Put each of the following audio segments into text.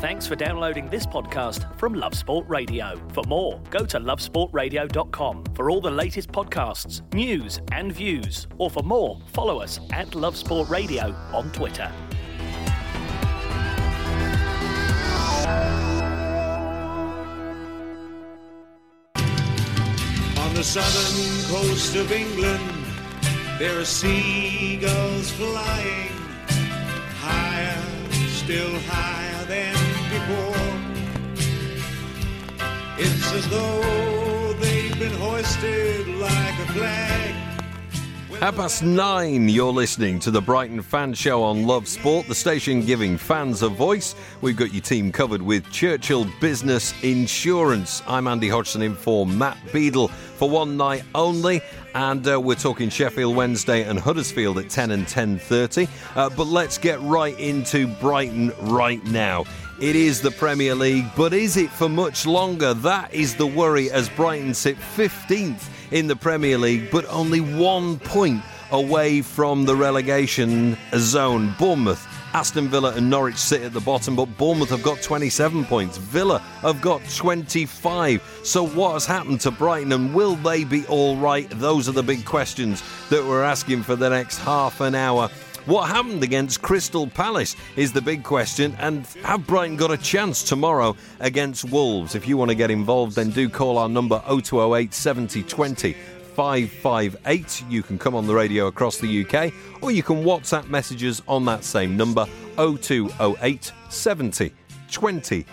Thanks for downloading this podcast from Love Sport Radio. For more, go to lovesportradio.com for all the latest podcasts, news and views. Or for more, follow us at Love Sport Radio on Twitter. On the southern coast of England, there are seagulls flying higher, still higher than before. It's as though they've been hoisted like a flag. 9:30, you're listening to the Brighton Fan Show on Love Sport, the station giving fans a voice. We've got your team covered with Churchill Business Insurance. I'm Andy Hodgson in for Matt Beadle for one night only. And we're talking Sheffield Wednesday and Huddersfield at 10 and 10:30. But let's get right into Brighton right now. It is the Premier League, but is it for much longer? That is the worry as Brighton sit 15th in the Premier League, but only 1 point away from the relegation zone. Bournemouth, Aston Villa and Norwich sit at the bottom, but Bournemouth have got 27 points. Villa have got 25. So what has happened to Brighton, and will they be all right? Those are the big questions that we're asking for the next half an hour. What happened against Crystal Palace is the big question, and have Brighton got a chance tomorrow against Wolves? If you want to get involved, then do call our number 0208 70 20 558. You can come on the radio across the UK, or you can WhatsApp messages on that same number 0208 70 20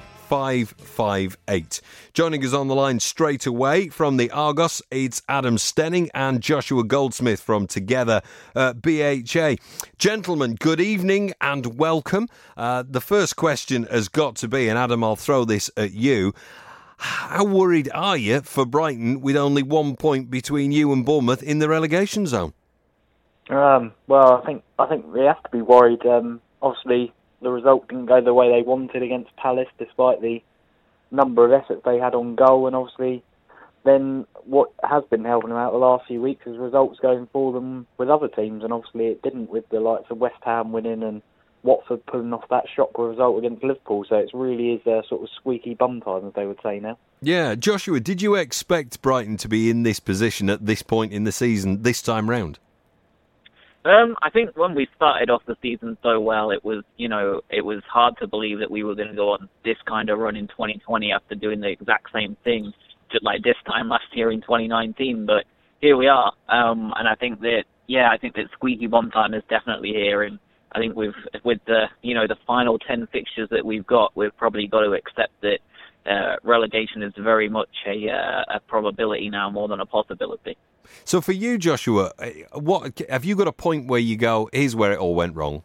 558. Joining us on the line straight away from the Argos, it's Adam Stenning and Joshua Goldsmith from Together BHA. Gentlemen, good evening and welcome. The first question has got to be, and Adam, I'll throw this at you. How worried are you for Brighton with only 1 point between you and Bournemouth in the relegation zone? Well, I think they have to be worried. Obviously, the result didn't go the way they wanted against Palace, despite the number of efforts they had on goal. And obviously, then what has been helping them out the last few weeks is results going for them with other teams. And obviously, it didn't with the likes of West Ham winning and Watford pulling off that shocker result against Liverpool. So it really is a sort of squeaky bum time, as they would say now. Yeah, Joshua, did you expect Brighton to be in this position at this point in the season this time round? I think when we started off the season so well, it was hard to believe that we were going to go on this kind of run in 2020 after doing the exact same thing, just like this time last year in 2019. But here we are, and I think that squeaky bum time is definitely here. And I think with the the final 10 fixtures that we've got, we've probably got to accept that relegation is very much a probability now more than a possibility. So for you, Joshua, what have you got a point where you go, here's where it all went wrong?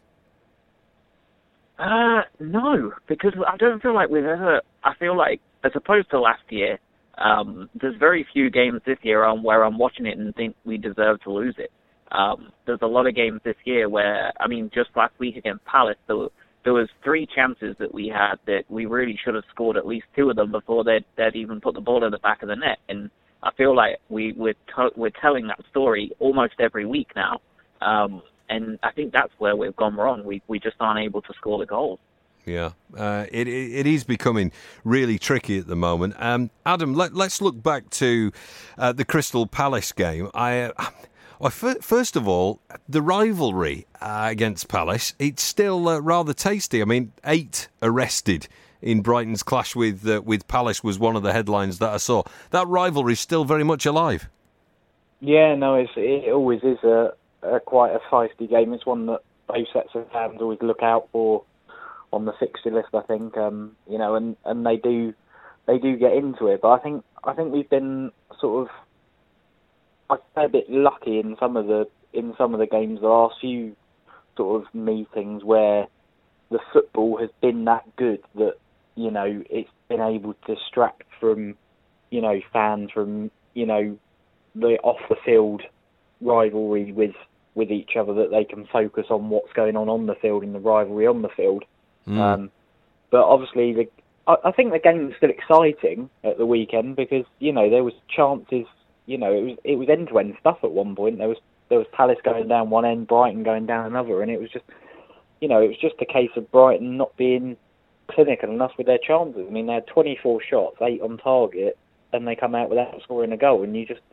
No, because I don't feel like I feel like, as opposed to last year, there's very few games this year where I'm watching it and think we deserve to lose it. There's a lot of games this year where, just last week against Palace, there was 3 chances that we had that we really should have scored at least 2 of them before they'd even put the ball in the back of the net. And I feel like we're telling that story almost every week now. And I think that's where we've gone wrong. We just aren't able to score the goals. Yeah, it is becoming really tricky at the moment. Adam, let's look back to the Crystal Palace game. First of all, the rivalry against Palace, it's still rather tasty. 8 arrested in Brighton's clash with Palace was one of the headlines that I saw. That rivalry is still very much alive. Yeah, no, it always is a quite a feisty game. It's one that both sets of fans always look out for on the fixture list, I think. And they do get into it. But I think we've been sort of, I'd say, a bit lucky in some of the games the last few sort of meetings where the football has been that good that it's been able to distract from fans from the off the field rivalry with each other, that they can focus on what's going on the field and the rivalry on the field. But obviously I think the game was still exciting at the weekend because there was chances. It was end-to-end stuff at one point. There was Palace going down one end, Brighton going down another, and it was just a case of Brighton not being clinical enough with their chances. I mean, they had 24 shots, 8 on target, and they come out without scoring a goal. And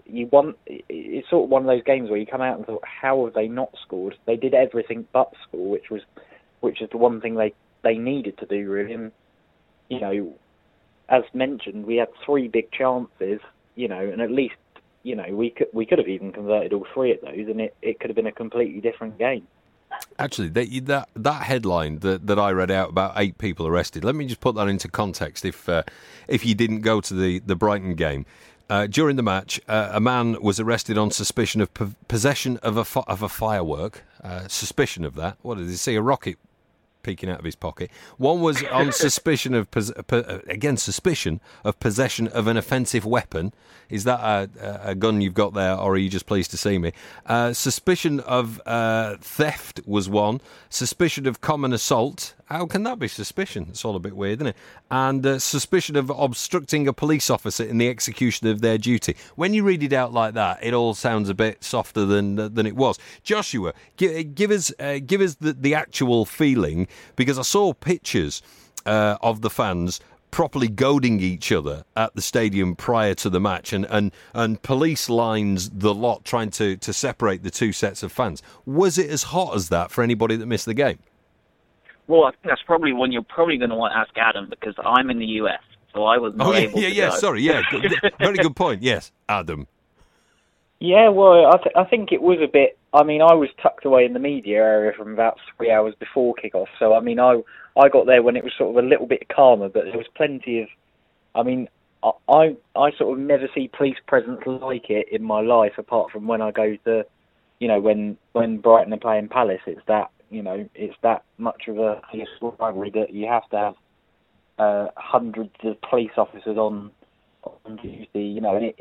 it's sort of one of those games where you come out and thought, how have they not scored? They did everything but score, which is the one thing they needed to do, really. And, you know, as mentioned, we had 3 big chances, you know, and at least, you know, we could have even converted all 3 of those, and it could have been a completely different game. Actually, that headline that I read out about 8 people arrested. Let me just put that into context. If you didn't go to the Brighton game, during the match, a man was arrested on suspicion of possession of a firework. Suspicion of that. What did he see? A rocket peeking out of his pocket. One was on suspicion of suspicion of possession of an offensive weapon. Is that a gun you've got there, or are you just pleased to see me? Suspicion of theft was one. Suspicion of common assault. How can that be suspicion? It's all a bit weird, isn't it? And suspicion of obstructing a police officer in the execution of their duty. When you read it out like that, it all sounds a bit softer than it was. Joshua, give us the actual feeling, because I saw pictures of the fans properly goading each other at the stadium prior to the match, and police lines the lot trying to separate the 2 sets of fans. Was it as hot as that for anybody that missed the game? Well, I think that's probably one you're probably going to want to ask Adam, because I'm in the US, so I was not able to go. Sorry, very good point. Yes, Adam. Yeah, well, I think it was a bit. I mean, I was tucked away in the media area from about 3 hours before kickoff, so I mean, I got there when it was sort of a little bit calmer, but there was plenty of. I mean, I sort of never see police presence like it in my life, apart from when I go to, you know, when Brighton are playing Palace. It's that, you know, it's that much of a rivalry that you have to have hundreds of police officers on duty, you know, and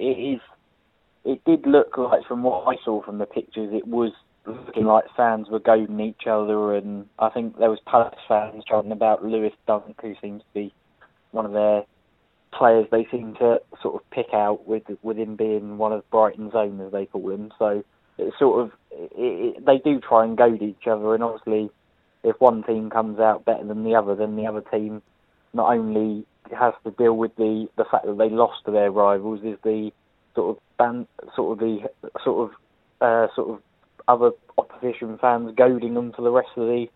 it did look like, from what I saw from the pictures, it was looking like fans were goading each other, and I think there was Palace fans talking about Lewis Dunk, who seems to be one of their players they seem to sort of pick out, with him being one of Brighton's own, as they call him. So it's sort of they do try and goad each other, and obviously if one team comes out better than the other, then the other team not only has to deal with the fact that they lost to their rivals, is the sort of other opposition fans goading them for the rest of the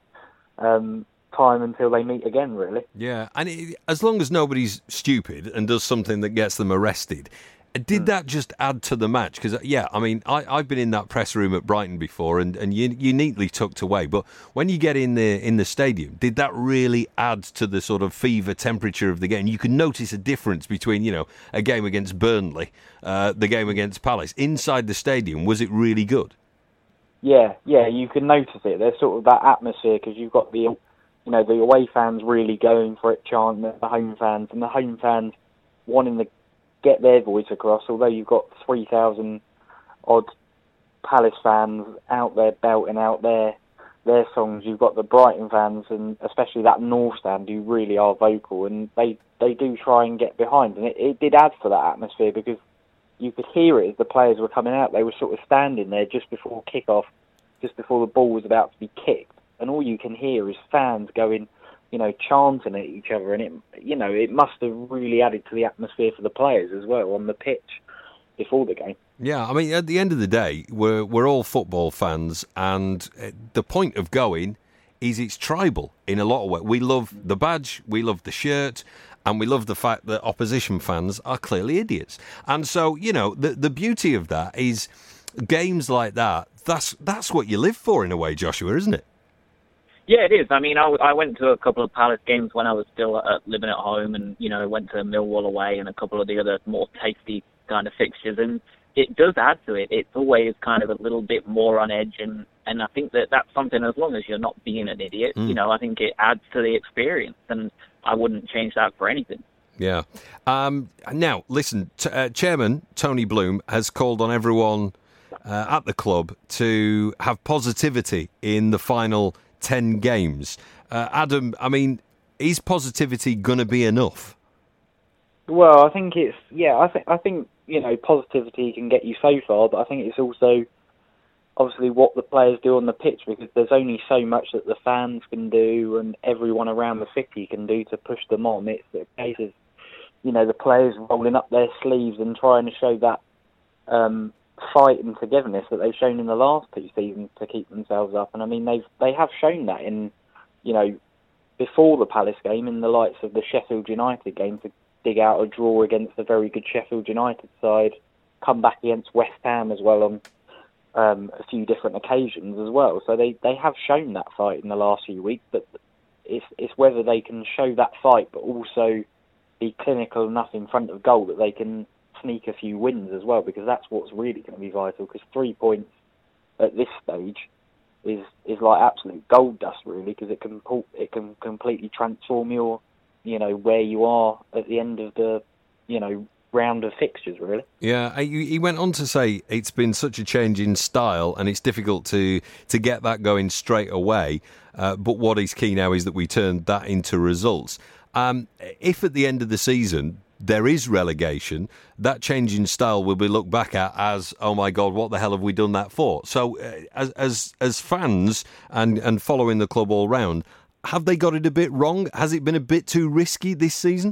time until they meet again, really. Yeah, and as long as nobody's stupid and does something that gets them arrested, did that just add to the match? Because, yeah, I mean, I've been in that press room at Brighton before, and you neatly tucked away. But when you get in the stadium, did that really add to the sort of fever temperature of the game? You can notice a difference between, you know, a game against Burnley, the game against Palace. Inside the stadium, was it really good? Yeah, you can notice it. There's sort of that atmosphere, because you've got the away fans really going for it, chanting at the home fans, and the home fans wanting to get their voice across. Although you've got 3,000 odd Palace fans out there belting out their songs, you've got the Brighton fans, and especially that North Stand, who really are vocal, and they do try and get behind. And it did add to that atmosphere, because you could hear it as the players were coming out. They were sort of standing there just before kickoff, just before the ball was about to be kicked, and all you can hear is fans going, you know, chanting at each other, and it must have really added to the atmosphere for the players as well on the pitch before the game. Yeah, I mean, at the end of the day, we're all football fans, and the point of going is it's tribal in a lot of ways. We love the badge, we love the shirt, and we love the fact that opposition fans are clearly idiots. And so, you know, the beauty of that is games like that. That's what you live for in a way, Joshua, isn't it? Yeah, it is. I mean, I went to a couple of Palace games when I was still living at home, and, you know, went to Millwall away and a couple of the other more tasty kind of fixtures, and it does add to it. It's always kind of a little bit more on edge, and I think that's something, as long as you're not being an idiot, you know, I think it adds to the experience, and I wouldn't change that for anything. Yeah. Now, listen, Chairman Tony Bloom has called on everyone at the club to have positivity in the final 10 games. Adam, I mean, is positivity going to be enough? Well, I think I think you know, positivity can get you so far, but I think it's also obviously what the players do on the pitch, because there's only so much that the fans can do and everyone around the city can do to push them on. It's a case of, the players rolling up their sleeves and trying to show that fight and togetherness that they've shown in the last 2 seasons to keep themselves up. And I mean, they have shown that in, before the Palace game, in the likes of the Sheffield United game, to dig out a draw against a very good Sheffield United side, come back against West Ham as well on a few different occasions as well. So they have shown that fight in the last few weeks, but it's whether they can show that fight but also be clinical enough in front of goal that they can sneak a few wins as well, because that's what's really going to be vital, because 3 points at this stage is like absolute gold dust, really, because it can completely transform your, where you are at the end of the, round of fixtures, really. Yeah, he went on to say it's been such a change in style and it's difficult to get that going straight away, but what is key now is that we turn that into results. If at the end of the season there is relegation, that change in style will be looked back at as, oh my God, what the hell have we done that for? So as fans and following the club all round, have they got it a bit wrong? Has it been a bit too risky this season?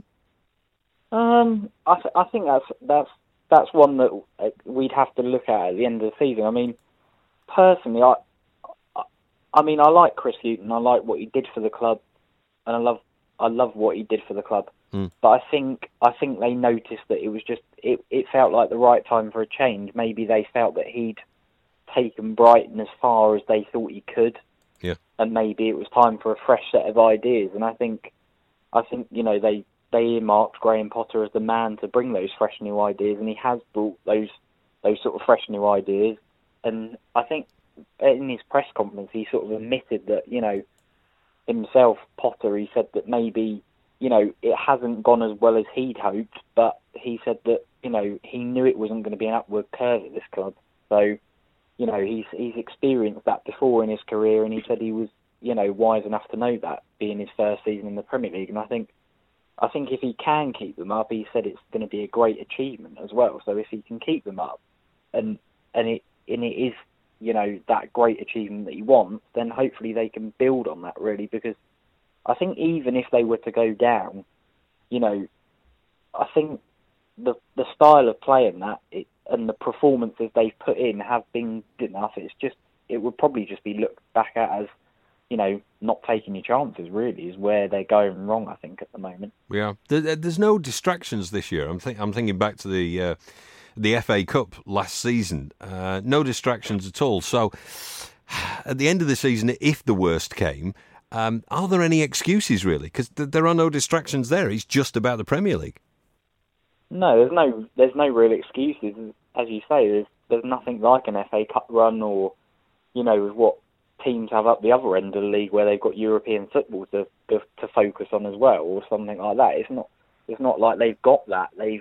I think that's one that we'd have to look at the end of the season. I mean, personally, I like Chris Hughton. I like what he did for the club, and I love what he did for the club. But I think they noticed that it was just it felt like the right time for a change. Maybe they felt that he'd taken Brighton as far as they thought he could, and maybe it was time for a fresh set of ideas. And I think they earmarked Graham Potter as the man to bring those fresh new ideas, and he has brought those sort of fresh new ideas. And I think in his press conference he sort of admitted that, himself, Potter, he said that maybe, it hasn't gone as well as he'd hoped, but he said that, he knew it wasn't going to be an upward curve at this club. So, he's experienced that before in his career, and he said he was, wise enough to know that, being his first season in the Premier League. And I think if he can keep them up, he said it's going to be a great achievement as well. So if he can keep them up, and it is, that great achievement that he wants, then hopefully they can build on that, really, because I think even if they were to go down, I think the style of playing that and the performances they've put in have been good enough. It would probably just be looked back at as, not taking your chances, really, is where they're going wrong, I think, at the moment. Yeah, there's no distractions this year. I'm thinking back to the FA Cup last season. No distractions at all. So at the end of the season, if the worst came, are there any excuses, really? Because there are no distractions there. It's just about the Premier League. No, there's no real excuses. As you say, there's nothing like an FA Cup run or, with what teams have up the other end of the league where they've got European football to focus on as well, or something like that. It's not like they've got that. They've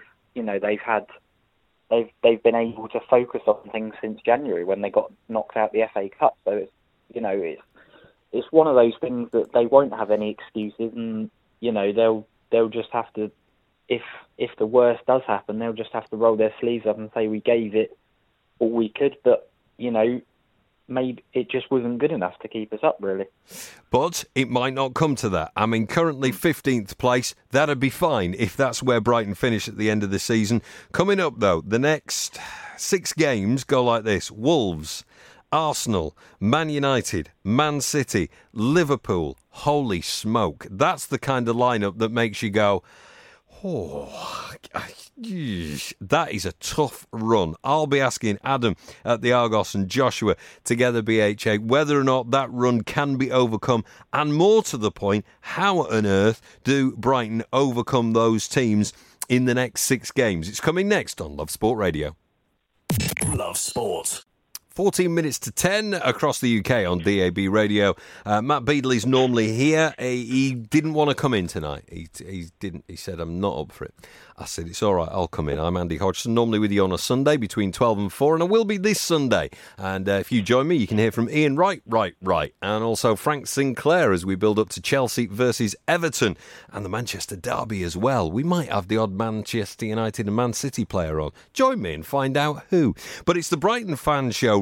been able to focus on things since January when they got knocked out the FA Cup. So it's one of those things that they won't have any excuses, and they'll just have to, if the worst does happen, they'll just have to roll their sleeves up and say we gave it all we could, but maybe it just wasn't good enough to keep us up, really. But it might not come to that. I mean, currently 15th place, that'd be fine if that's where Brighton finish at the end of the season. Coming up, though, the next 6 games go like this: Wolves, Arsenal, Man United, Man City, Liverpool. Holy smoke. That's the kind of lineup that makes you go, oh, that is a tough run. I'll be asking Adam at the Argos and Joshua together BHA whether or not that run can be overcome, and more to the point, how on earth do Brighton overcome those teams in the next 6 games? It's coming next on Love Sport Radio. Love Sport. 14 minutes to 10 across the UK on DAB Radio. Matt Beadle is normally here. He didn't want to come in tonight. He didn't. He said, I'm not up for it. I said, it's all right, I'll come in. I'm Andy Hodgson, normally with you on a Sunday between 12 and 4, and I will be this Sunday. And if you join me, you can hear from Ian Wright, and also Frank Sinclair as we build up to Chelsea versus Everton and the Manchester derby as well. We might have the odd Manchester United and Man City player on. Join me and find out who. But it's the Brighton Fan Show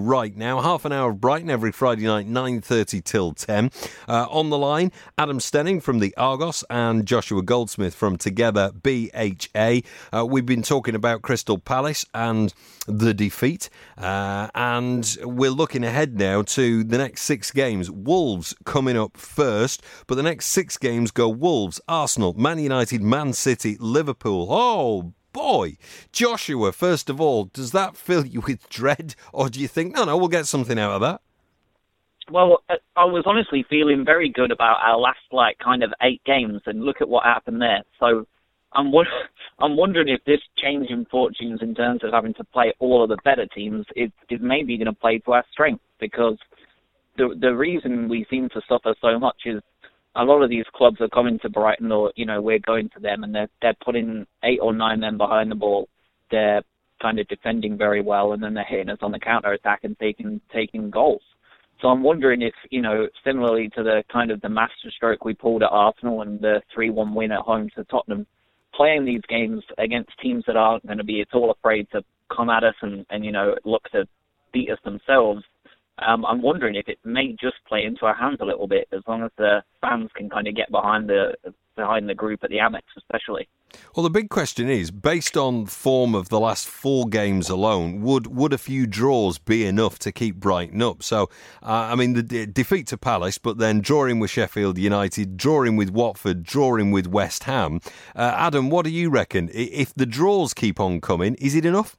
right now. Half an hour of Brighton every Friday night, 9:30 till 10. On the line, Adam Stenning from the Argos and Joshua Goldsmith from Together BHA. We've been talking about Crystal Palace and the defeat, and we're looking ahead now to the next 6 games. Wolves coming up first, but the next 6 games go Wolves, Arsenal, Man United, Man City, Liverpool. Oh boy. Joshua, first of all, does that fill you with dread, or do you think, no, we'll get something out of that? Well, I was honestly feeling very good about our last, kind of 8 games, and look at what happened there. So I'm wondering if this change in fortunes in terms of having to play all of the better teams is maybe going to play to our strength, because the reason we seem to suffer so much is a lot of these clubs are coming to Brighton, or, we're going to them, and they're putting 8 or 9 men behind the ball. They're kind of defending very well, and then they're hitting us on the counter-attack and taking goals. So I'm wondering if, similarly to the kind of the masterstroke we pulled at Arsenal and the 3-1 win at home to Tottenham, playing these games against teams that aren't going to be at all afraid to come at us and look to beat us themselves, I'm wondering if it may just play into our hands a little bit, as long as the fans can kind of get behind the group at the Amex especially. Well, the big question is, based on form of the last 4 games alone, would a few draws be enough to keep Brighton up? So, the defeat to Palace, but then drawing with Sheffield United, drawing with Watford, drawing with West Ham. Adam, what do you reckon? If the draws keep on coming, is it enough?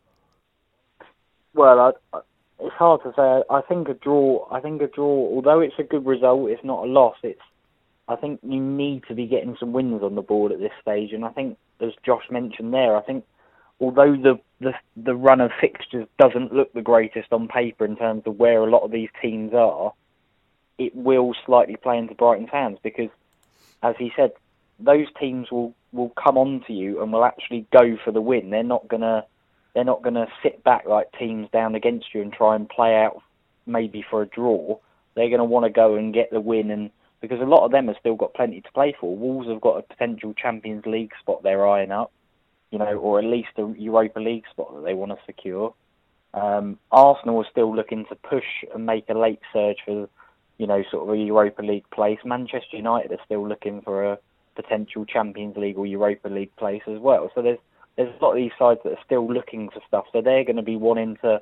Well, it's hard to say. I think a draw, although it's a good result, it's not a loss. I think you need to be getting some wins on the board at this stage, and I think, as Josh mentioned there, I think although the run of fixtures doesn't look the greatest on paper in terms of where a lot of these teams are, it will slightly play into Brighton's hands, because, as he said, those teams will come on to you and will actually go for the win. They're not gonna sit back like teams down against you and try and play out maybe for a draw. They're going to want to go and get the win, and because a lot of them have still got plenty to play for. Wolves have got a potential Champions League spot they're eyeing up, or at least a Europa League spot that they want to secure. Arsenal are still looking to push and make a late surge for, sort of a Europa League place. Manchester United are still looking for a potential Champions League or Europa League place as well. So there's a lot of these sides that are still looking for stuff. So they're going to be wanting to,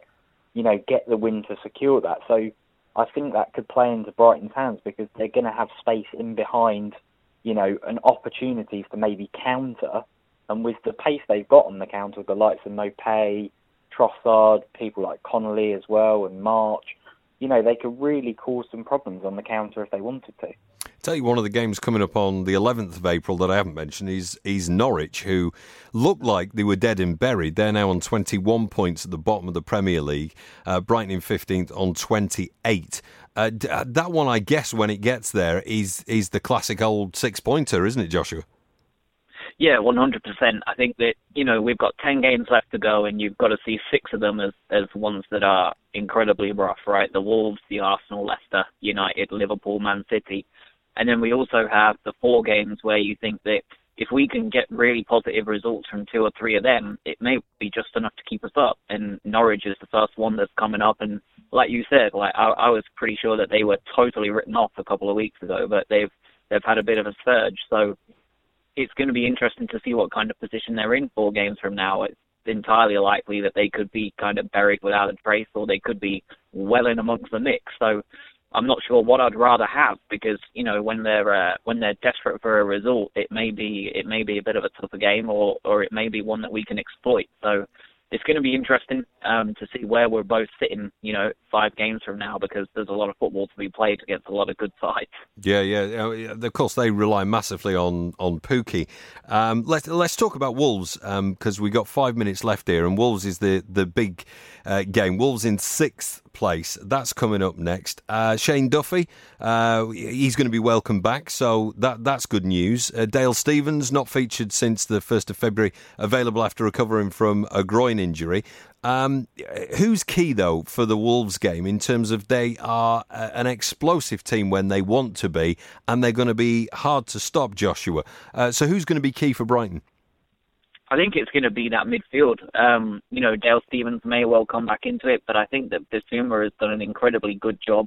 get the win to secure that. So I think that could play into Brighton's hands, because they're going to have space in behind, and opportunities to maybe counter. And with the pace they've got on the counter, with the likes of Mopé, Trossard, people like Connolly as well, and March, they could really cause some problems on the counter if they wanted to. Tell you, one of the games coming up on the 11th of April that I haven't mentioned is Norwich, who looked like they were dead and buried. They're now on 21 points at the bottom of the Premier League. Brighton in 15th on 28. That one, I guess, when it gets there, is the classic old 6-pointer, isn't it, Joshua? Yeah, 100%. I think that, we've got 10 games left to go, and you've got to see 6 of them as ones that are incredibly rough, right? The Wolves, the Arsenal, Leicester, United, Liverpool, Man City. And then we also have the 4 games where you think that if we can get really positive results from 2 or 3 of them, it may be just enough to keep us up. And Norwich is the first one that's coming up. And like you said, I was pretty sure that they were totally written off a couple of weeks ago, but they've had a bit of a surge. So it's going to be interesting to see what kind of position they're in 4 games from now. It's entirely likely that they could be kind of buried without a trace, or they could be well in amongst the mix. So I'm not sure what I'd rather have, because when they're desperate for a result, it may be a bit of a tougher game, or it may be one that we can exploit. So it's going to be interesting to see where we're both sitting, 5 games from now, because there's a lot of football to be played against a lot of good sides. Yeah. Of course, they rely massively on Pukki. Let's talk about Wolves, because we got 5 minutes left here, and Wolves is the big game. Wolves in 6th place. That's coming up next. Shane Duffy, he's going to be welcome back, so that's good news. Dale Stephens, not featured since the 1st of February, available after recovering from a groin injury. Who's key, though, for the Wolves game in terms of they are an explosive team when they want to be, and they're going to be hard to stop, Joshua. So who's going to be key for Brighton? I think it's going to be that midfield. Dale Stephens may well come back into it, but I think that Bissouma has done an incredibly good job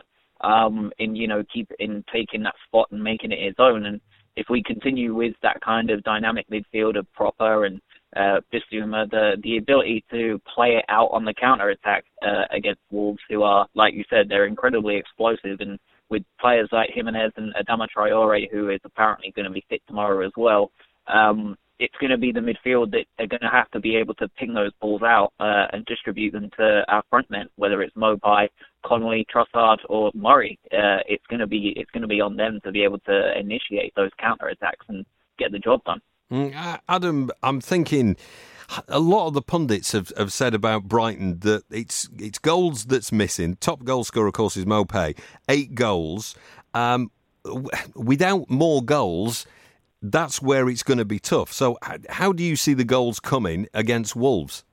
in taking that spot and making it his own. And if we continue with that kind of dynamic midfield of Proper and Bissouma, the ability to play it out on the counter-attack against Wolves, who are, like you said, they're incredibly explosive, and with players like Jimenez and Adama Traore, who is apparently going to be fit tomorrow as well, it's going to be the midfield that are going to have to be able to ping those balls out and distribute them to our front men, whether it's Mopai, Connolly, Trossard, or Murray. It's going to be on them to be able to initiate those counter-attacks and get the job done. Adam, I'm thinking a lot of the pundits have said about Brighton that it's goals that's missing. Top goal scorer, of course, is Mopai. 8 goals. Without more goals, that's where it's going to be tough. So how do you see the goals coming against Wolves?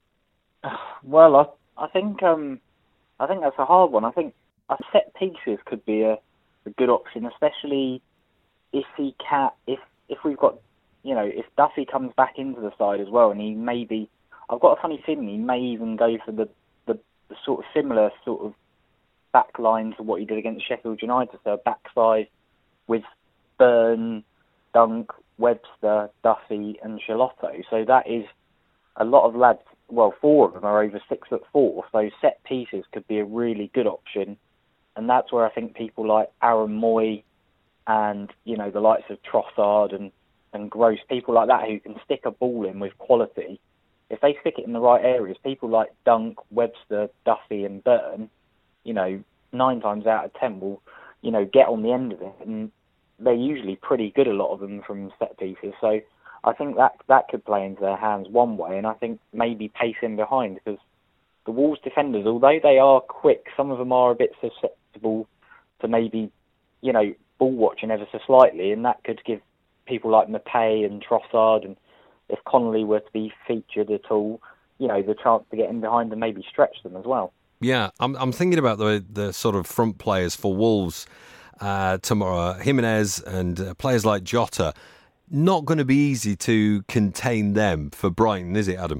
Well, I think that's a hard one. I think a set pieces could be a good option, especially if we've got, if Duffy comes back into the side as well, and he may be, I've got a funny feeling he may even go for the sort of similar sort of back line to what he did against Sheffield United, so a back five with Byrne, Dunk, Webster, Duffy and Shalotto. So that is a lot of lads, well, 4 of them are over 6'4", so set pieces could be a really good option. And that's where I think people like Aaron Moy and, the likes of Trossard and Gross, people like that who can stick a ball in with quality, if they stick it in the right areas, people like Dunk, Webster, Duffy and Burton, 9 times out of 10 will, get on the end of it. And they're usually pretty good, a lot of them, from set pieces. So I think that could play into their hands one way, and I think maybe pace in behind, because the Wolves defenders, although they are quick, some of them are a bit susceptible to maybe, ball watching ever so slightly, and that could give people like Maupay and Trossard, and if Connolly were to be featured at all, the chance to get in behind and maybe stretch them as well. Yeah, I'm thinking about the sort of front players for Wolves tomorrow. Jimenez and players like Jota. Not going to be easy to contain them for Brighton, is it, Adam?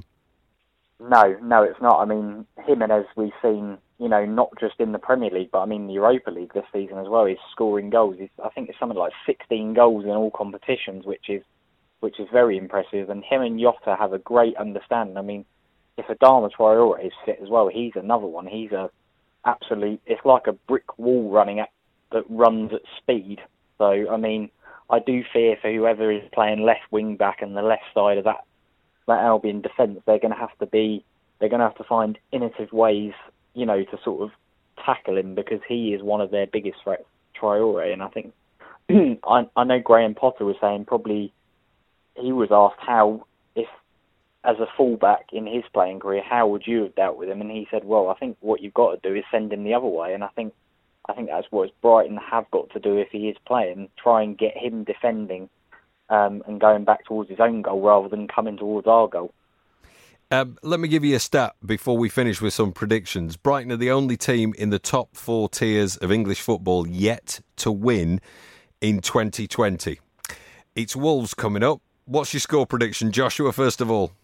No, it's not. I mean, Jimenez we've seen, not just in the Premier League, but I mean the Europa League this season as well. He's scoring goals. I think it's something like 16 goals in all competitions, which is very impressive. And him and Jota have a great understanding. I mean, if Adama Traore is fit as well, he's another one. He's it's like a brick wall that runs at speed. So, I mean, I do fear for whoever is playing left wing back and the left side of that Albion defence, they're going to have to find innovative ways, to sort of tackle him, because he is one of their biggest threats, Traore. And I think I know Graham Potter was saying, probably he was asked how, if as a fullback in his playing career, how would you have dealt with him? And he said, well, I think what you've got to do is send him the other way. And I think that's what Brighton have got to do if he is playing, try and get him defending and going back towards his own goal rather than coming towards our goal. Let me give you a stat before we finish with some predictions. Brighton are the only team in the top 4 tiers of English football yet to win in 2020. It's Wolves coming up. What's your score prediction, Joshua, first of all?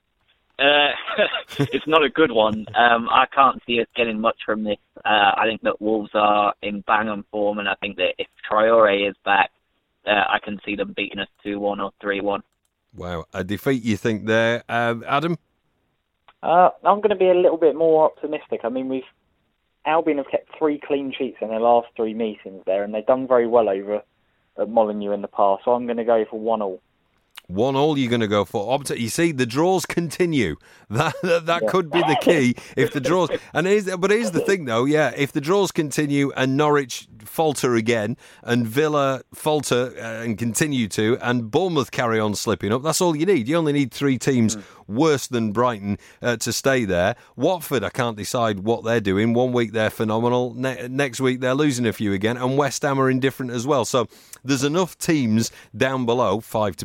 It's not a good one. I can't see us getting much from this. I think that Wolves are in bang-on form, and I think that if Traore is back, I can see them beating us 2-1 or 3-1. Wow, a defeat you think there. Adam? I'm going to be a little bit more optimistic. I mean, Albion have kept 3 clean sheets in their last 3 meetings there, and they've done very well over at Molineux in the past, so I'm going to go for 1-1. 1-1 you're going to go for. You see, the draws continue. That could be the key. If the draws... But here's the thing, though. Yeah, if the draws continue and Norwich falter again and Villa falter and continue to, and Bournemouth carry on slipping up, that's all you need. You only need 3 teams worse than Brighton to stay there. Watford, I can't decide what they're doing. One week they're phenomenal. Next week they're losing a few again. And West Ham are indifferent as well. So there's enough teams down below, 5 to be precise,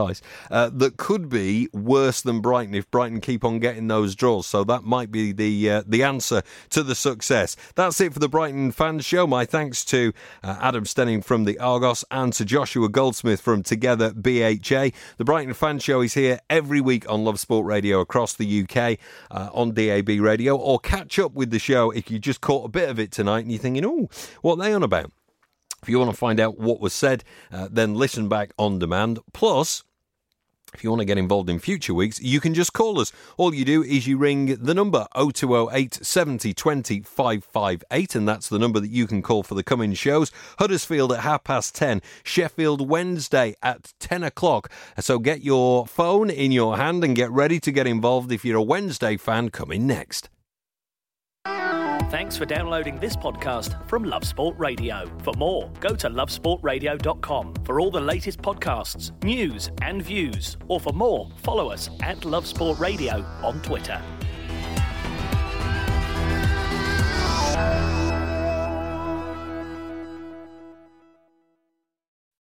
twice, that could be worse than Brighton if Brighton keep on getting those draws. So that might be the answer to the success. That's it for the Brighton Fans Show. My thanks to Adam Stenning from the Argos and to Joshua Goldsmith from Together BHA. The Brighton Fans Show is here every week on Love Sport Radio across the UK on DAB Radio, or catch up with the show if you just caught a bit of it tonight and you're thinking, oh, what are they on about? If you want to find out what was said, then listen back on demand. Plus, if you want to get involved in future weeks, you can just call us. All you do is you ring the number 0208 70 20 558, and that's the number that you can call for the coming shows. Huddersfield at 10:30, Sheffield Wednesday at 10 o'clock. So get your phone in your hand and get ready to get involved if you're a Wednesday fan. Coming next. Thanks for downloading this podcast from Love Sport Radio. For more, go to lovesportradio.com for all the latest podcasts, news and views. Or for more, follow us at Love Sport Radio on Twitter.